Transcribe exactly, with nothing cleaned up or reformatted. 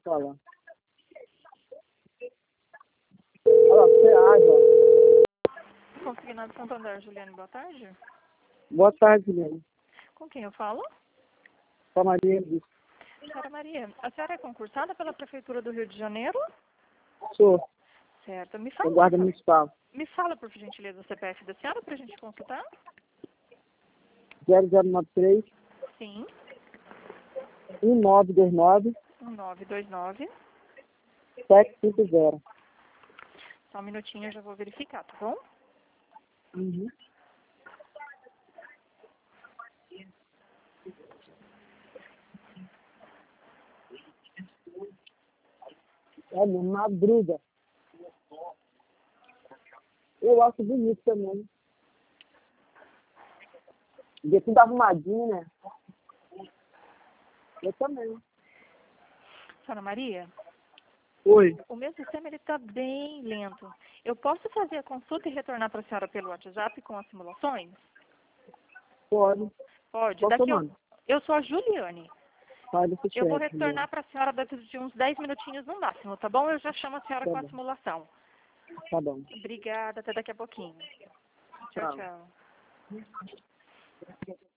falar. Olha lá, você água. Consignado Santander, Juliane, boa tarde. Boa tarde, Juliana. Com quem eu falo? Com a Maria Augusta. Senhora Maria, a senhora é concursada pela Prefeitura do Rio de Janeiro? Sou. Certo. Me Sou fala, guarda por, municipal. me fala, por gentileza, o C P F da senhora para a gente consultar? zero zero nove três, Sim. um nove dois nove, um nove dois nove. sete cinco zero. Só um minutinho, eu já vou verificar, tá bom? Uhum. É mesmo, madruga. Eu acho bonito também. Vê tudo arrumadinho, né? Eu também. Senhora Maria, Oi. o meu sistema ele está bem lento. Eu posso fazer a consulta e retornar para a senhora pelo WhatsApp com as simulações? Pode. Pode. Qual seu Daqui eu, nome? eu sou a Juliane. Faz esse Eu vou chefe, retornar Juliana. para a senhora dentro de uns dez minutinhos no máximo, tá bom? Eu já chamo a senhora Tá com a bom. simulação. Tá bom. Obrigada, até daqui a pouquinho. Tchau, Tchau. tchau.